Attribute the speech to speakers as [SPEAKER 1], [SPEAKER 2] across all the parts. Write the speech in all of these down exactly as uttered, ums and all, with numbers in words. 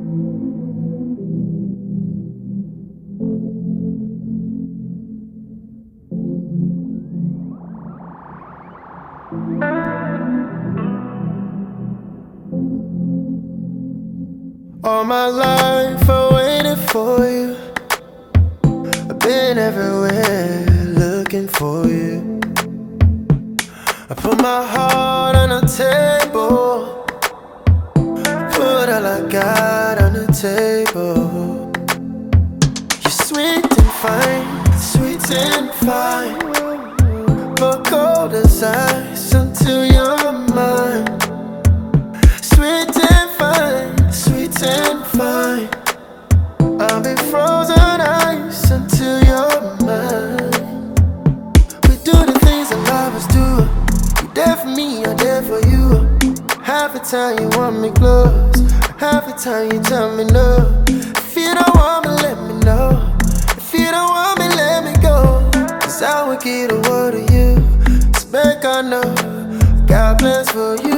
[SPEAKER 1] All my life I waited for you. I've been everywhere looking for you. I put my heart on the table, put all I got on the table. You're sweet and fine, sweet and fine, but cold as ice until you're mine. Sweet and fine, sweet and fine, I'll be frozen ice until you're mine. We do the things that lovers do. You're there for me, I'm there for you. Half the time you want me close, half the time you tell me no. If you don't want me, let me know. If you don't want me, let me go. Cause I will give the world to you. Expect I know, got plans for you.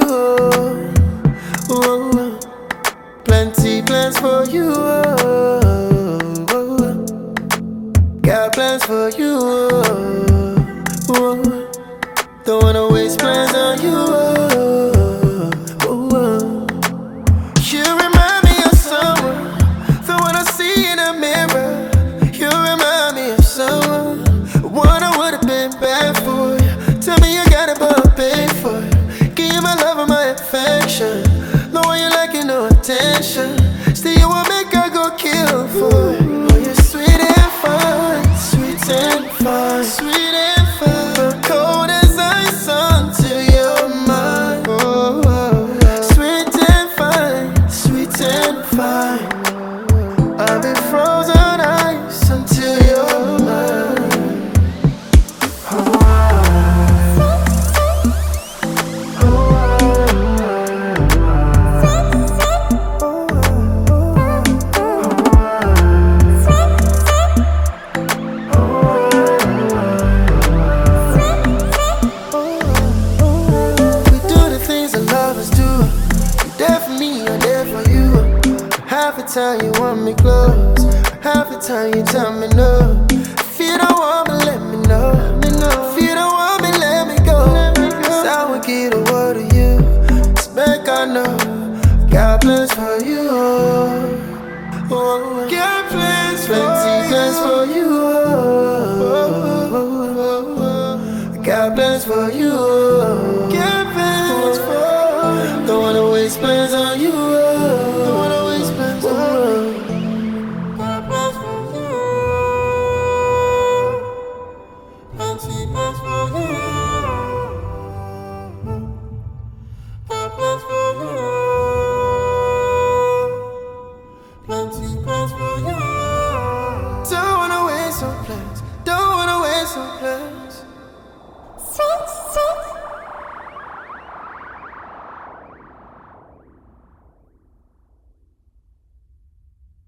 [SPEAKER 1] Ooh, plenty plans for you. Ooh, got plans for you. Ooh, don't wanna waste plans on you. Ooh, you remind me of someone, the one I see in the mirror. You remind me of someone, one I would've been bad for you. Tell me you got it, but I'll pay for it. Give you my love and my affection. No one you lacking no attention. Still you won't make her go kill for it. Oh, you're sweet and fine, sweet and fine, sweet and fine, but cold as ice until you're mine. Oh, oh, oh. Sweet and fine, sweet and fine, I'll be frozen ice until you're mine. Oh, half the time you want me close, half the time you tell me no. If you don't want me, let me know. If you don't want me, let me go. Cause I will give the world to you. Expect I know, got plans for you. Oh, got plans for you. Plenty plans for you.